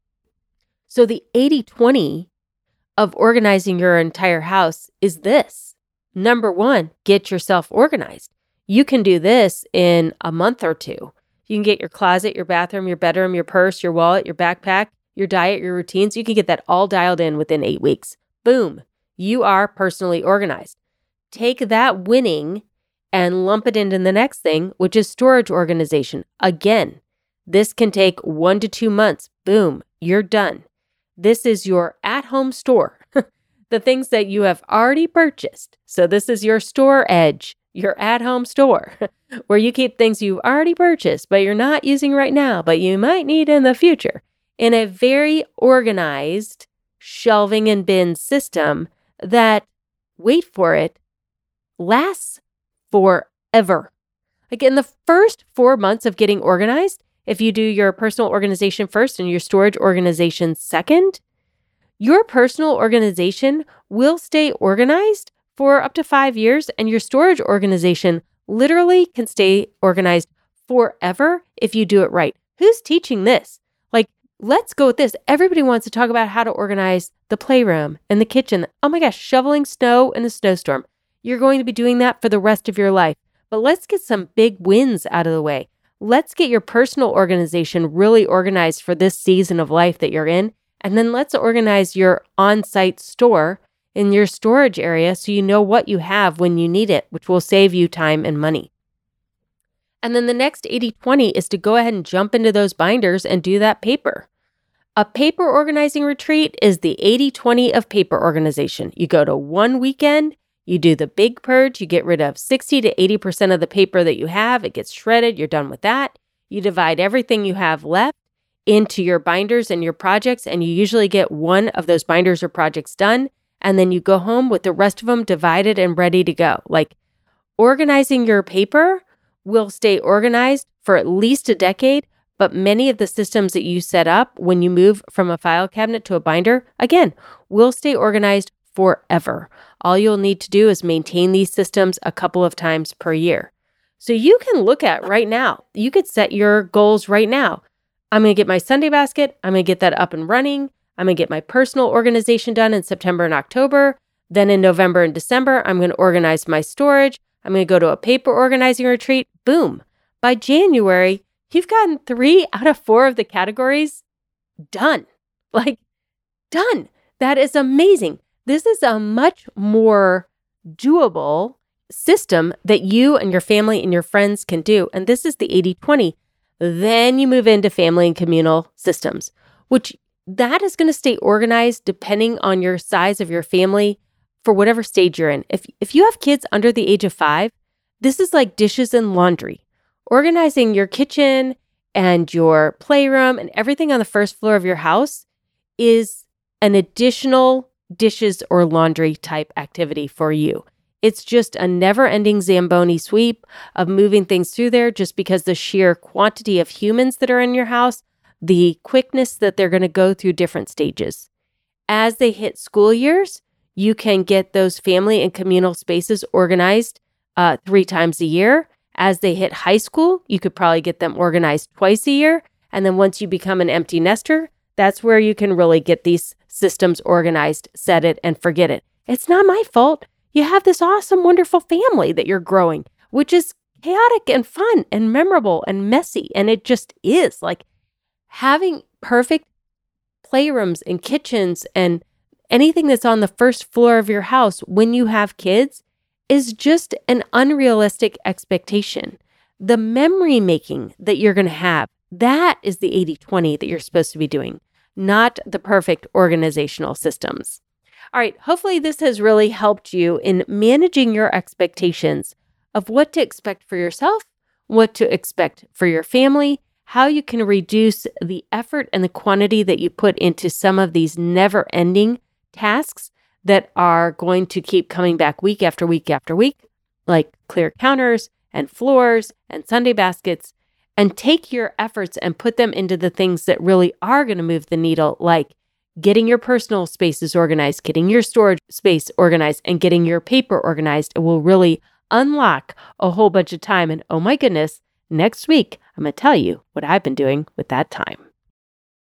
So the eighty twenty of organizing your entire house is this. Number one, get yourself organized. You can do this in a month or two. You can get your closet, your bathroom, your bedroom, your purse, your wallet, your backpack, your diet, your routines. You can get that all dialed in within eight weeks. Boom. You are personally organized. Take that winning and lump it into the next thing, which is storage organization. Again, this can take one to two months. Boom. You're done. This is your at-home store. The things that you have already purchased. So this is your store edge, your at-home store, where you keep things you've already purchased, but you're not using right now, but you might need in the future, in a very organized shelving and bin system that, wait for it, lasts forever. Like in the first four months of getting organized, if you do your personal organization first and your storage organization second, your personal organization will stay organized for up to five years, and your storage organization literally can stay organized forever if you do it right. Who's teaching this? Like, let's go with this. Everybody wants to talk about how to organize the playroom and the kitchen. Oh my gosh, shoveling snow in a snowstorm. You're going to be doing that for the rest of your life. But let's get some big wins out of the way. Let's get your personal organization really organized for this season of life that you're in. And then let's organize your on-site store in your storage area so you know what you have when you need it, which will save you time and money. And then the next eighty twenty is to go ahead and jump into those binders and do that paper. A paper organizing retreat is the eighty twenty of paper organization. You go to one weekend, you do the big purge, you get rid of sixty to eighty percent of the paper that you have, it gets shredded, you're done with that. You divide everything you have left into your binders and your projects, and you usually get one of those binders or projects done, and then you go home with the rest of them divided and ready to go. Like, organizing your paper will stay organized for at least a decade, but many of the systems that you set up when you move from a file cabinet to a binder, again, will stay organized forever. All you'll need to do is maintain these systems a couple of times per year. So you can look at right now, you could set your goals right now. I'm going to get my Sunday basket. I'm going to get that up and running. I'm going to get my personal organization done in September and October. Then in November and December, I'm going to organize my storage. I'm going to go to a paper organizing retreat. Boom. By January, you've gotten three out of four of the categories done. Like, done. That is amazing. This is a much more doable system that you and your family and your friends can do. And this is the eighty twenty. Then you move into family and communal systems, which that is going to stay organized depending on your size of your family for whatever stage you're in. If if you have kids under the age of five, this is like dishes and laundry. Organizing your kitchen and your playroom and everything on the first floor of your house is an additional dishes or laundry type activity for you. It's just a never-ending Zamboni sweep of moving things through there just because the sheer quantity of humans that are in your house, the quickness that they're going to go through different stages. As they hit school years, you can get those family and communal spaces organized uh, three times a year. As they hit high school, you could probably get them organized twice a year. And then once you become an empty nester, that's where you can really get these systems organized, set it and forget it. It's not my fault. You have this awesome, wonderful family that you're growing, which is chaotic and fun and memorable and messy. And it just is like having perfect playrooms and kitchens and anything that's on the first floor of your house when you have kids is just an unrealistic expectation. The memory making that you're going to have, that is the eighty twenty that you're supposed to be doing, not the perfect organizational systems. All right, hopefully this has really helped you in managing your expectations of what to expect for yourself, what to expect for your family, how you can reduce the effort and the quantity that you put into some of these never-ending tasks that are going to keep coming back week after week after week, like clear counters and floors and Sunday baskets, and take your efforts and put them into the things that really are going to move the needle, like getting your personal spaces organized, getting your storage space organized, and getting your paper organized. It will really unlock a whole bunch of time. And oh my goodness, next week, I'm going to tell you what I've been doing with that time.